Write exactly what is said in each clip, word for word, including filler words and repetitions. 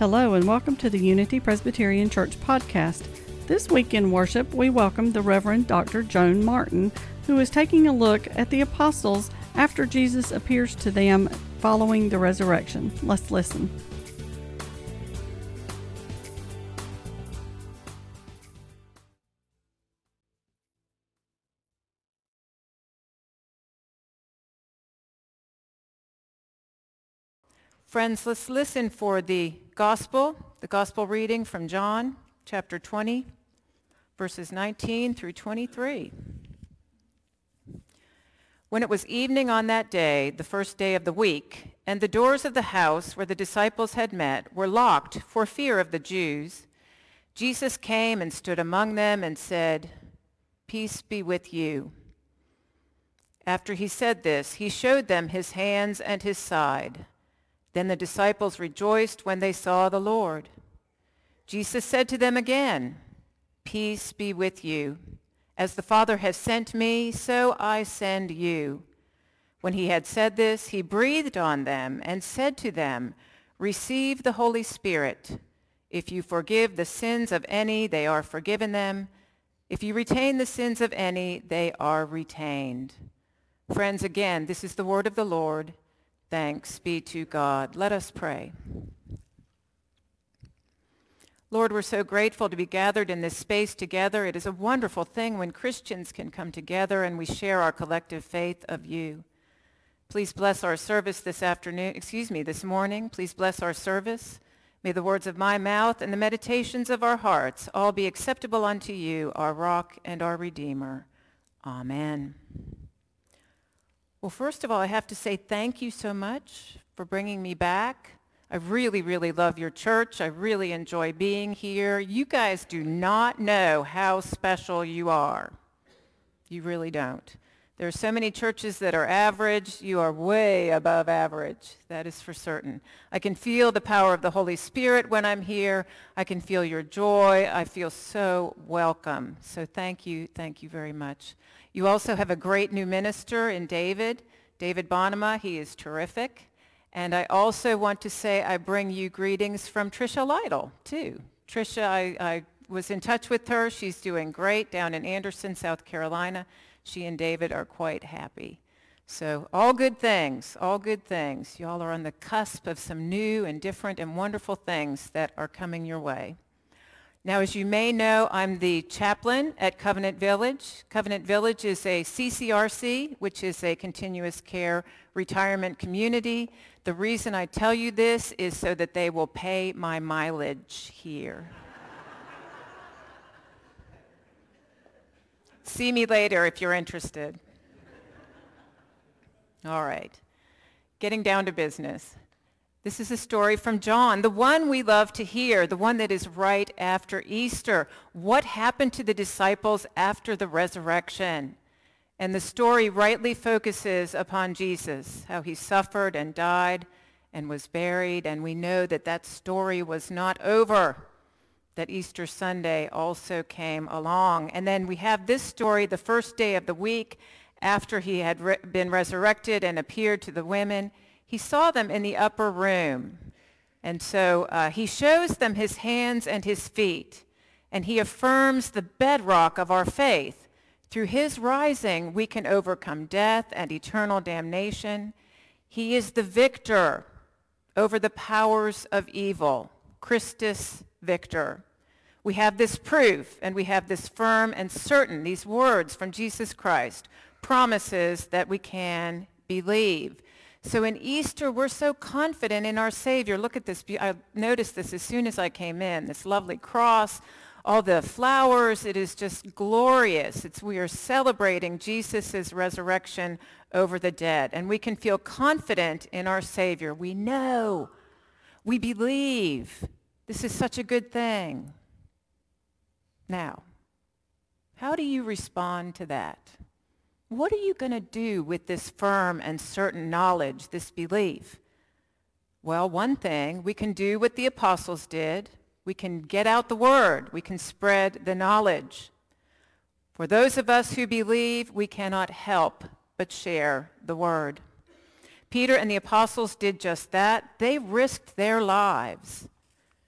Hello and welcome to the Unity Presbyterian Church podcast. This week in worship, we welcome the Reverend Doctor Joan Martin, who is taking a look at the apostles after Jesus appears to them following the resurrection. Let's listen. Friends, let's listen for the gospel, the gospel reading from John chapter twenty, verses nineteen through twenty-three. When it was evening on that day, the first day of the week, and the doors of the house where the disciples had met were locked for fear of the Jews, Jesus came and stood among them and said, "Peace be with you." After he said this, he showed them his hands and his side. Then the disciples rejoiced when they saw the Lord. Jesus said to them again, "Peace be with you. As the Father has sent me, so I send you." When he had said this, he breathed on them and said to them, "Receive the Holy Spirit. If you forgive the sins of any, they are forgiven them. If you retain the sins of any, they are retained." Friends, again, this is the word of the Lord. Thanks be to God. Let us pray. Lord, we're so grateful to be gathered in this space together. It is a wonderful thing when Christians can come together and we share our collective faith of you. Please bless our service this afternoon, excuse me, this morning. Please bless our service. May the words of my mouth and the meditations of our hearts all be acceptable unto you, our rock and our redeemer. Amen. Well, first of all, I have to say thank you so much for bringing me back. I really, really love your church. I really enjoy being here. You guys do not know how special you are. You really don't. There are so many churches that are average. You are way above average. That is for certain. I can feel the power of the Holy Spirit when I'm here. I can feel your joy. I feel so welcome. So thank you. Thank you very much. You also have a great new minister in David, David Bonema. He is terrific. And I also want to say I bring you greetings from Tricia Lytle, too. Tricia, I, I was in touch with her. She's doing great down in Anderson, South Carolina. She and David are quite happy. So all good things, all good things. Y'all are on the cusp of some new and different and wonderful things that are coming your way. Now, as you may know, I'm the chaplain at Covenant Village. Covenant Village is a C C R C, which is a continuous care retirement community. The reason I tell you this is so that they will pay my mileage here. See me later if you're interested. All right, getting down to business. This is a story from John, the one we love to hear, the one that is right after Easter. What happened to the disciples after the resurrection? And the story rightly focuses upon Jesus, how he suffered and died and was buried. And we know that that story was not over, that Easter Sunday also came along. And then we have this story, the first day of the week, after he had re- been resurrected and appeared to the women. He saw them in the upper room. And so uh, he shows them his hands and his feet. And he affirms the bedrock of our faith. Through his rising, we can overcome death and eternal damnation. He is the victor over the powers of evil, Christus Victor. We have this proof, and we have this firm and certain, these words from Jesus Christ, promises that we can believe. So in Easter, we're so confident in our Savior. Look at this. I noticed this as soon as I came in, this lovely cross, all the flowers. It is just glorious. It's, we are celebrating Jesus' resurrection over the dead. And we can feel confident in our Savior. We know. We believe. This is such a good thing. Now, how do you respond to that? What are you going to do with this firm and certain knowledge, this belief? Well, one thing, we can do what the apostles did. We can get out the word. We can spread the knowledge. For those of us who believe, we cannot help but share the word. Peter and the apostles did just that. They risked their lives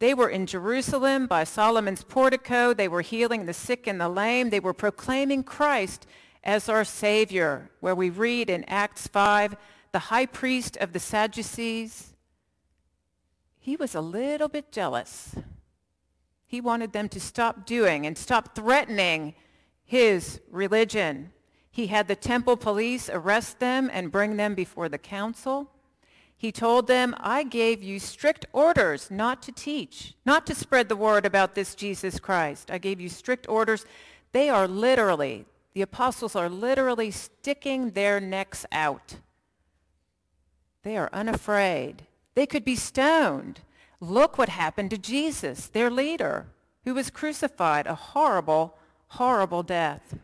They were in Jerusalem by Solomon's portico. They were healing the sick and the lame. They were proclaiming Christ as our Savior, where we read in Acts five, the high priest of the Sadducees, he was a little bit jealous. He wanted them to stop doing and stop threatening his religion. He had the temple police arrest them and bring them before the council. He told them, I gave you strict orders not to teach, not to spread the word about this Jesus Christ. I gave you strict orders. They are literally, the apostles are literally sticking their necks out. They are unafraid. They could be stoned. Look what happened to Jesus, their leader, who was crucified, a horrible, horrible death.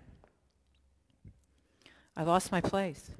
I lost my place.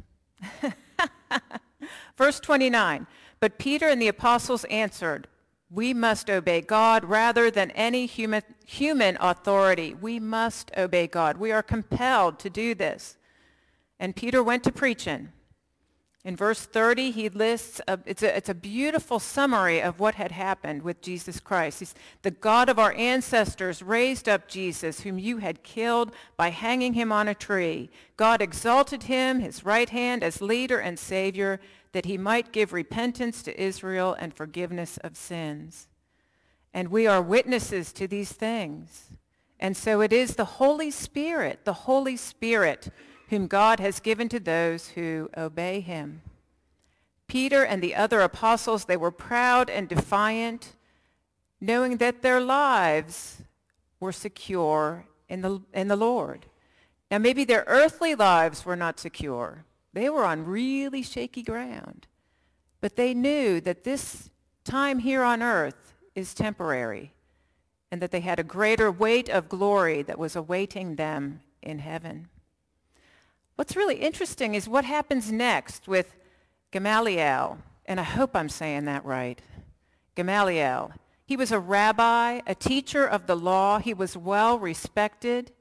Verse twenty-nine, but Peter and the apostles answered, we must obey God rather than any human, human authority. We must obey God. We are compelled to do this. And Peter went to preaching. In verse thirty, he lists, a, it's, a, it's a beautiful summary of what had happened with Jesus Christ. He's, the God of our ancestors raised up Jesus, whom you had killed by hanging him on a tree. God exalted him, his right hand, as leader and Savior, that he might give repentance to Israel and forgiveness of sins. And we are witnesses to these things. And so it is the Holy Spirit, the Holy Spirit, whom God has given to those who obey him. Peter and the other apostles, they were proud and defiant, knowing that their lives were secure in the, in the Lord. Now maybe their earthly lives were not secure. They were on really shaky ground. But they knew that this time here on earth is temporary, and that they had a greater weight of glory that was awaiting them in heaven. What's really interesting is what happens next with Gamaliel, and I hope I'm saying that right. Gamaliel. He was a rabbi, a teacher of the law. He was well respected.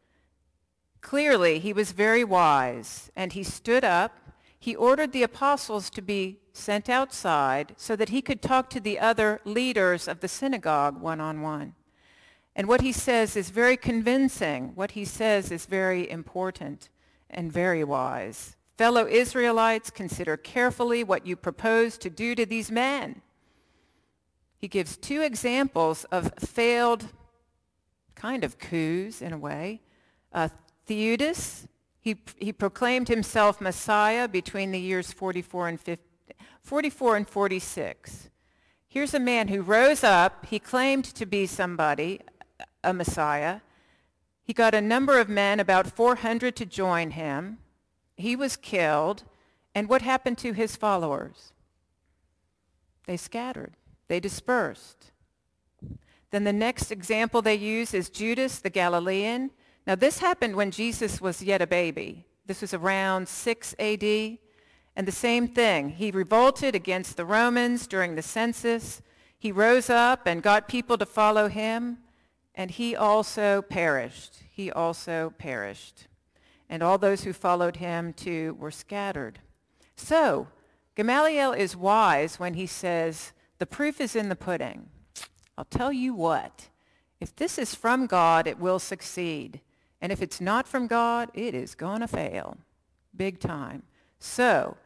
Clearly, he was very wise, and he stood up. He ordered the apostles to be sent outside so that he could talk to the other leaders of the synagogue one-on-one. And what he says is very convincing. What he says is very important and very wise. Fellow Israelites, consider carefully what you propose to do to these men. He gives two examples of failed kind of coups in a way. Uh, Theudas, he, he proclaimed himself Messiah between the years forty-four and fifty, forty-four and forty-six. Here's a man who rose up. He claimed to be somebody, a Messiah. He got a number of men, about four hundred, to join him. He was killed. And what happened to his followers? They scattered. They dispersed. Then the next example they use is Judas the Galilean. Now this happened when Jesus was yet a baby. This was around six A D. And the same thing. He revolted against the Romans during the census. He rose up and got people to follow him. And he also perished. He also perished. And all those who followed him too were scattered. So Gamaliel is wise when he says, the proof is in the pudding. I'll tell you what, if this is from God, it will succeed. And if it's not from God, it is going to fail. Big time. So,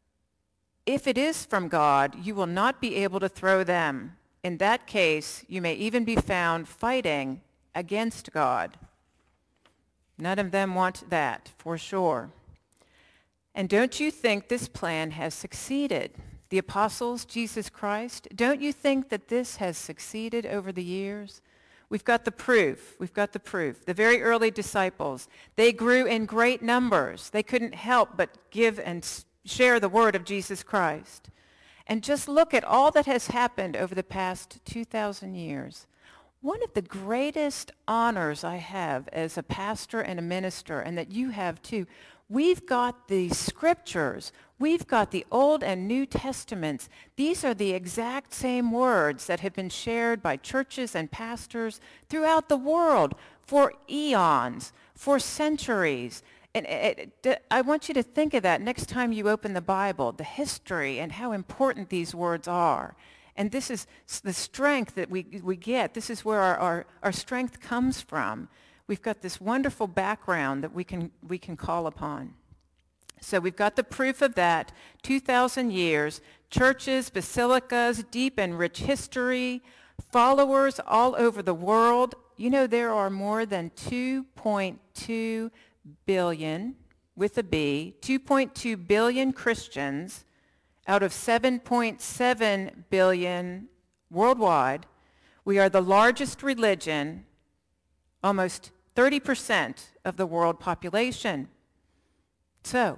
if it is from God, you will not be able to throw them. In that case, you may even be found fighting against God. None of them want that, for sure. And don't you think this plan has succeeded? The apostles, Jesus Christ, don't you think that this has succeeded over the years? We've got the proof. We've got the proof. The very early disciples, they grew in great numbers. They couldn't help but give and share the word of Jesus Christ. And just look at all that has happened over the past two thousand years. One of the greatest honors I have as a pastor and a minister, and that you have too, we've got the scriptures. We've got the Old and New Testaments. These are the exact same words that have been shared by churches and pastors throughout the world for eons, for centuries. And it, it, I want you to think of that next time you open the Bible, the history and how important these words are. And this is the strength that we, we get. This is where our, our, our strength comes from. We've got this wonderful background that we can, we can call upon. So we've got the proof of that, two thousand years, churches, basilicas, deep and rich history, followers all over the world. You know, there are more than two point two billion, with a B, two point two billion Christians out of seven point seven billion worldwide. We are the largest religion, almost thirty percent of the world population. So,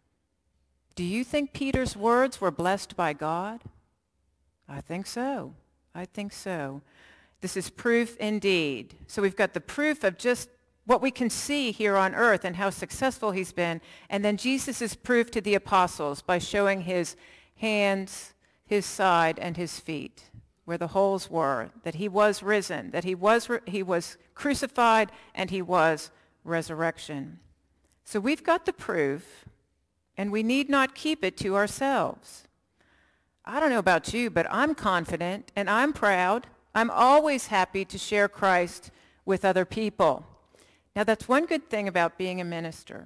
do you think Peter's words were blessed by God? I think so. I think so. This is proof indeed. So we've got the proof of just what we can see here on earth and how successful he's been. And then Jesus' proof to the apostles by showing his hands, his side, and his feet, where the holes were, that he was risen, that he was, re- he was crucified, and he was resurrection. So we've got the proof, and we need not keep it to ourselves. I don't know about you, but I'm confident and I'm proud. I'm always happy to share Christ with other people. Now, that's one good thing about being a minister.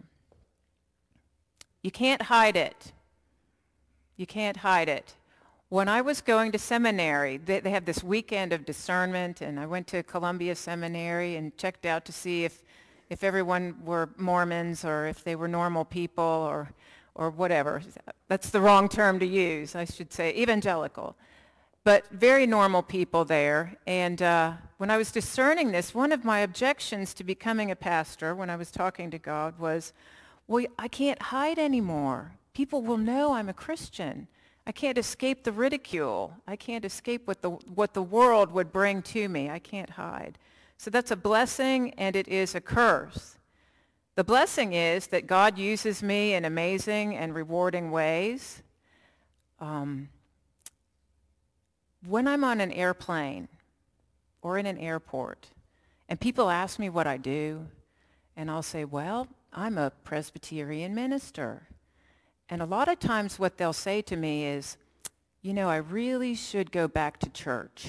You can't hide it. You can't hide it. When I was going to seminary, they, they have this weekend of discernment, and I went to Columbia Seminary and checked out to see if, if everyone were Mormons or if they were normal people or or whatever. That's the wrong term to use. I should say evangelical. But very normal people there. And uh, when I was discerning this, one of my objections to becoming a pastor when I was talking to God was, well, I can't hide anymore. People will know I'm a Christian. I can't escape the ridicule. I can't escape what the, what the world would bring to me. I can't hide. So that's a blessing, and it is a curse. The blessing is that God uses me in amazing and rewarding ways. Um, when I'm on an airplane or in an airport and people ask me what I do, and I'll say, well, I'm a Presbyterian minister. And a lot of times what they'll say to me is, you know, I really should go back to church.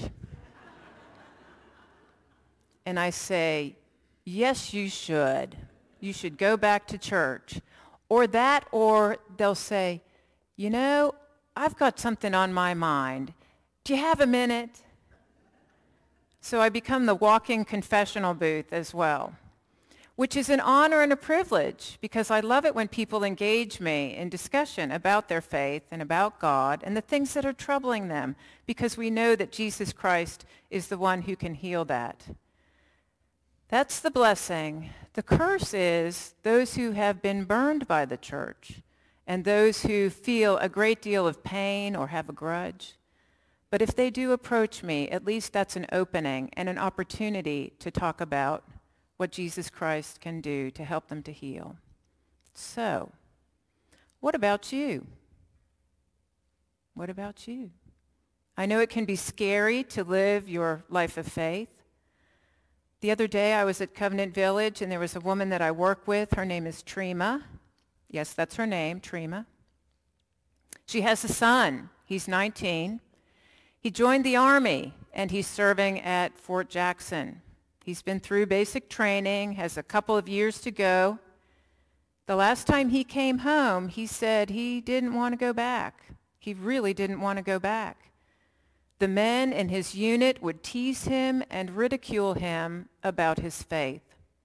And I say, yes, you should. You should go back to church. Or that, or they'll say, you know, I've got something on my mind. Do you have a minute? So I become the walking confessional booth as well, which is an honor and a privilege because I love it when people engage me in discussion about their faith and about God and the things that are troubling them, because we know that Jesus Christ is the one who can heal that. That's the blessing. The curse is those who have been burned by the church and those who feel a great deal of pain or have a grudge. But if they do approach me, at least that's an opening and an opportunity to talk about what Jesus Christ can do to help them to heal. So, what about you? What about you? I know it can be scary to live your life of faith. The other day I was at Covenant Village and there was a woman that I work with. Her name is Trima. Yes, that's her name, Trima. She has a son. He's nineteen. He joined the Army and he's serving at Fort Jackson. He's been through basic training, has a couple of years to go. The last time he came home, he said he didn't want to go back. He really didn't want to go back. The men in his unit would tease him and ridicule him about his faith.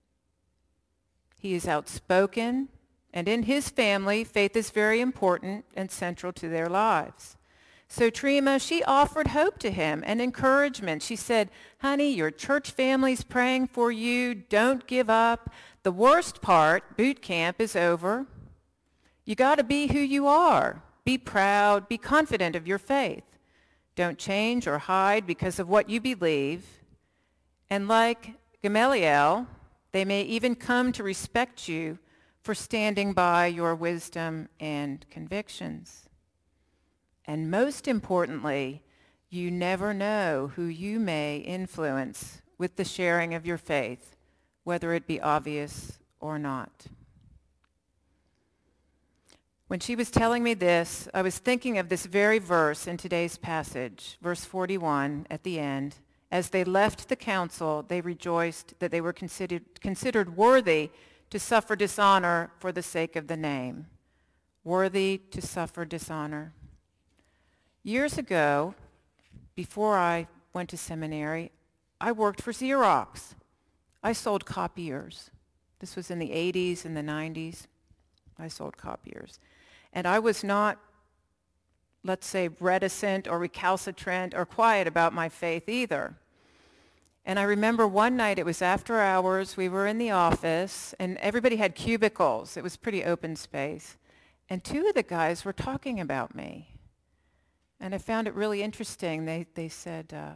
He is outspoken, and in his family, faith is very important and central to their lives. So Trima, she offered hope to him and encouragement. She said, honey, your church family's praying for you. Don't give up. The worst part, boot camp, is over. You got to be who you are. Be proud. Be confident of your faith. Don't change or hide because of what you believe. And like Gamaliel, they may even come to respect you for standing by your wisdom and convictions. And most importantly, you never know who you may influence with the sharing of your faith, whether it be obvious or not. When she was telling me this, I was thinking of this very verse in today's passage, verse forty-one at the end. As they left the council, they rejoiced that they were considered, considered worthy to suffer dishonor for the sake of the name. Worthy to suffer dishonor. Years ago, before I went to seminary, I worked for Xerox. I sold copiers. This was in the eighties and the nineties. I sold copiers. And I was not, let's say, reticent or recalcitrant or quiet about my faith either. And I remember one night, it was after hours, we were in the office, and everybody had cubicles. It was pretty open space. And two of the guys were talking about me. And I found it really interesting. They, they said, uh,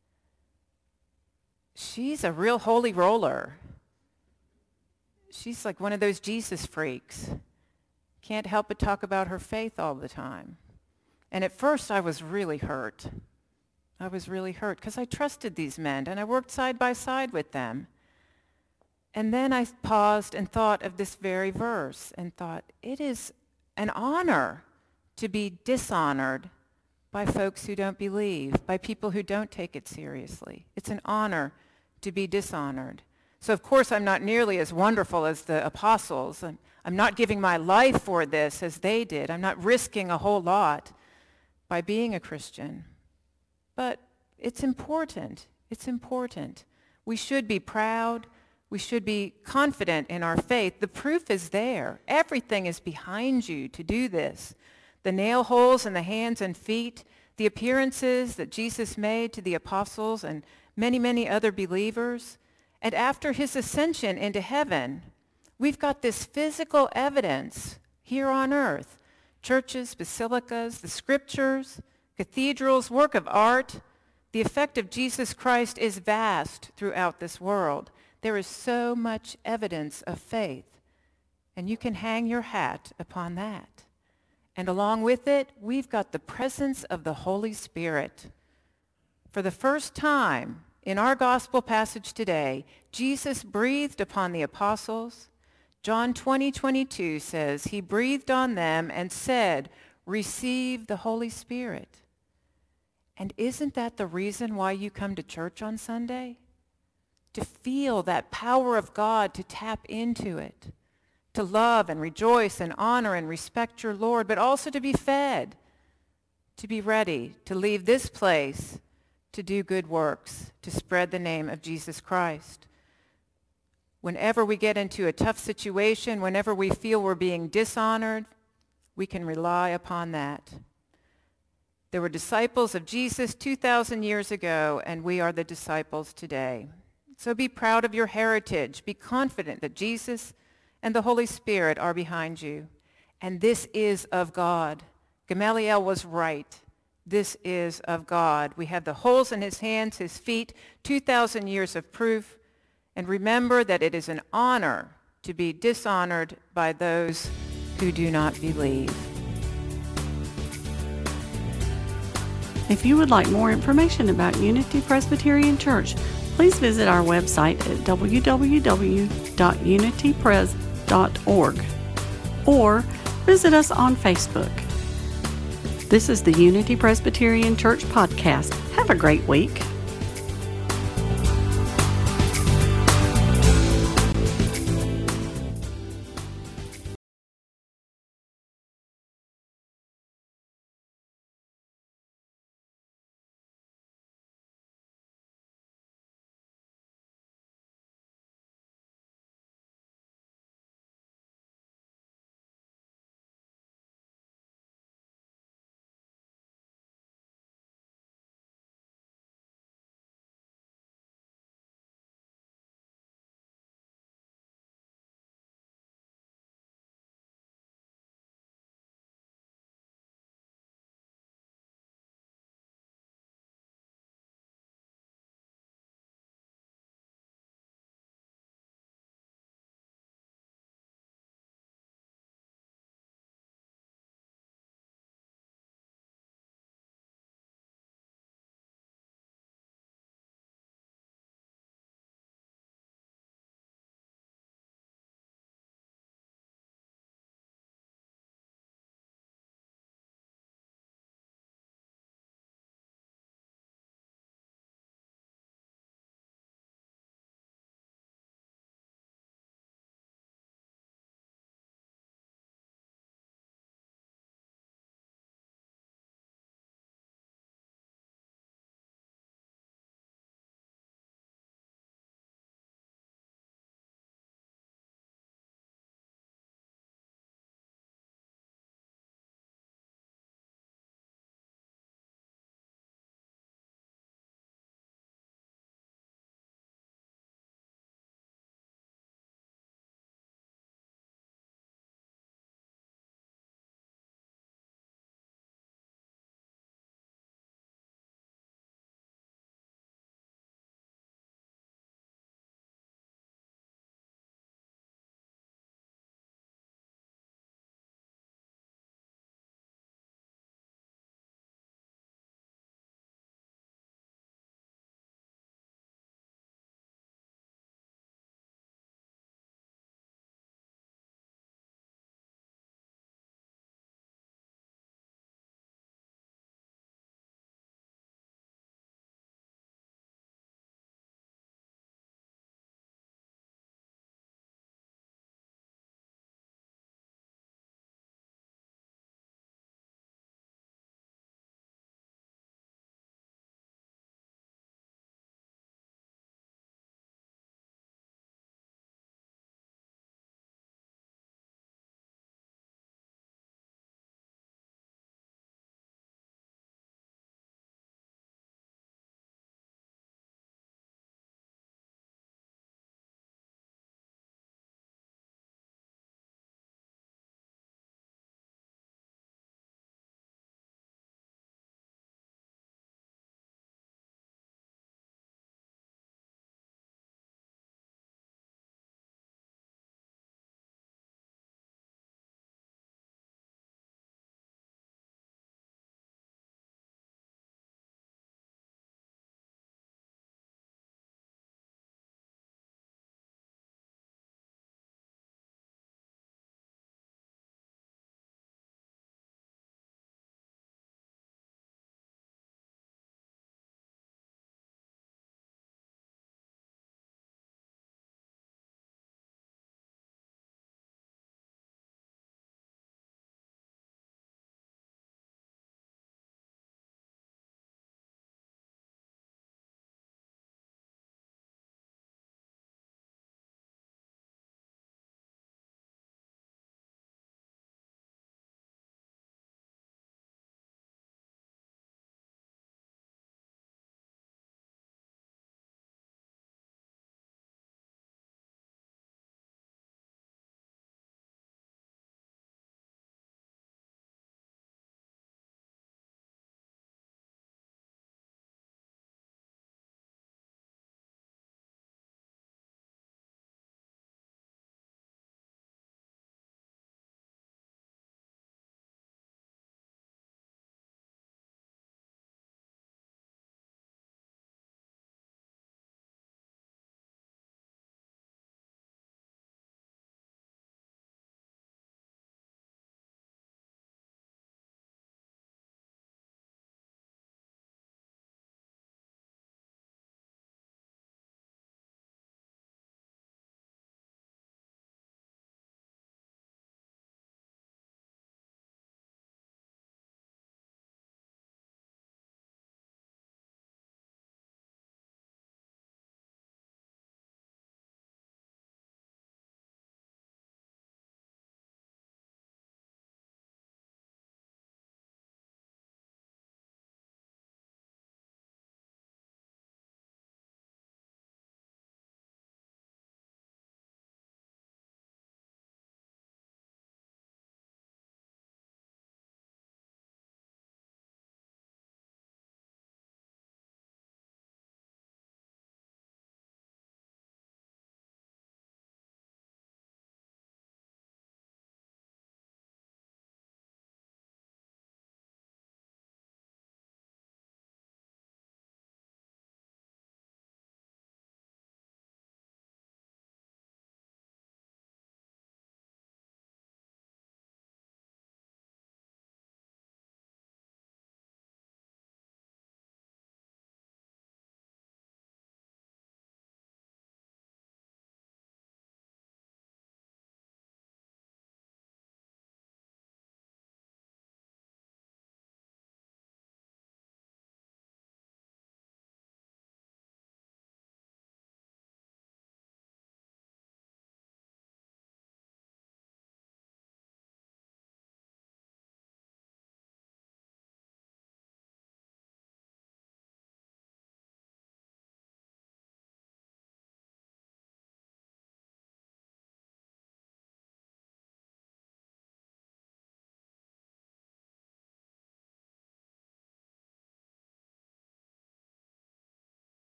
she's a real holy roller. She's like one of those Jesus freaks. Can't help but talk about her faith all the time. And at first I was really hurt. I was really hurt because I trusted these men and I worked side by side with them. And then I paused and thought of this very verse and thought, it is an honor to be dishonored by folks who don't believe, by people who don't take it seriously. It's an honor to be dishonored. So of course I'm not nearly as wonderful as the apostles. I'm, I'm not giving my life for this as they did. I'm not risking a whole lot by being a Christian. But it's important. It's important. We should be proud. We should be confident in our faith. The proof is there. Everything is behind you to do this. The nail holes in the hands and feet, the appearances that Jesus made to the apostles and many, many other believers. And after his ascension into heaven, we've got this physical evidence here on earth. Churches, basilicas, the scriptures, cathedrals, work of art. The effect of Jesus Christ is vast throughout this world. There is so much evidence of faith, and you can hang your hat upon that. And along with it, we've got the presence of the Holy Spirit. For the first time in our gospel passage today, Jesus breathed upon the apostles. John twenty, twenty-two says, he breathed on them and said, receive the Holy Spirit. And isn't that the reason why you come to church on Sunday? To feel that power of God, to tap into it, to love and rejoice and honor and respect your Lord, but also to be fed, to be ready to leave this place to do good works, to spread the name of Jesus Christ. Whenever we get into a tough situation, whenever we feel we're being dishonored, we can rely upon that. There were disciples of Jesus two thousand years ago, and we are the disciples today. So be proud of your heritage. Be confident that Jesus and the Holy Spirit are behind you. And this is of God. Gamaliel was right. This is of God. We have the holes in his hands, his feet, two thousand years of proof. And remember that it is an honor to be dishonored by those who do not believe. If you would like more information about Unity Presbyterian Church, please visit our website at w w w dot unity pres dot org or visit us on Facebook. This is the Unity Presbyterian Church podcast. Have a great week.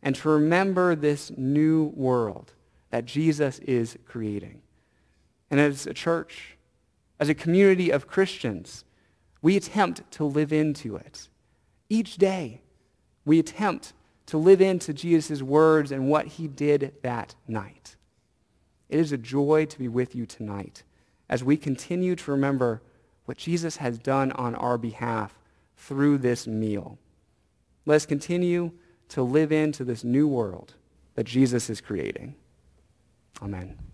and to remember this new world that Jesus is creating. And as a church, as a community of Christians, we attempt to live into it. Each day, we attempt to live into Jesus' words and what he did that night. It is a joy to be with you tonight as we continue to remember what Jesus has done on our behalf through this meal. Let us continue to live into this new world that Jesus is creating. Amen.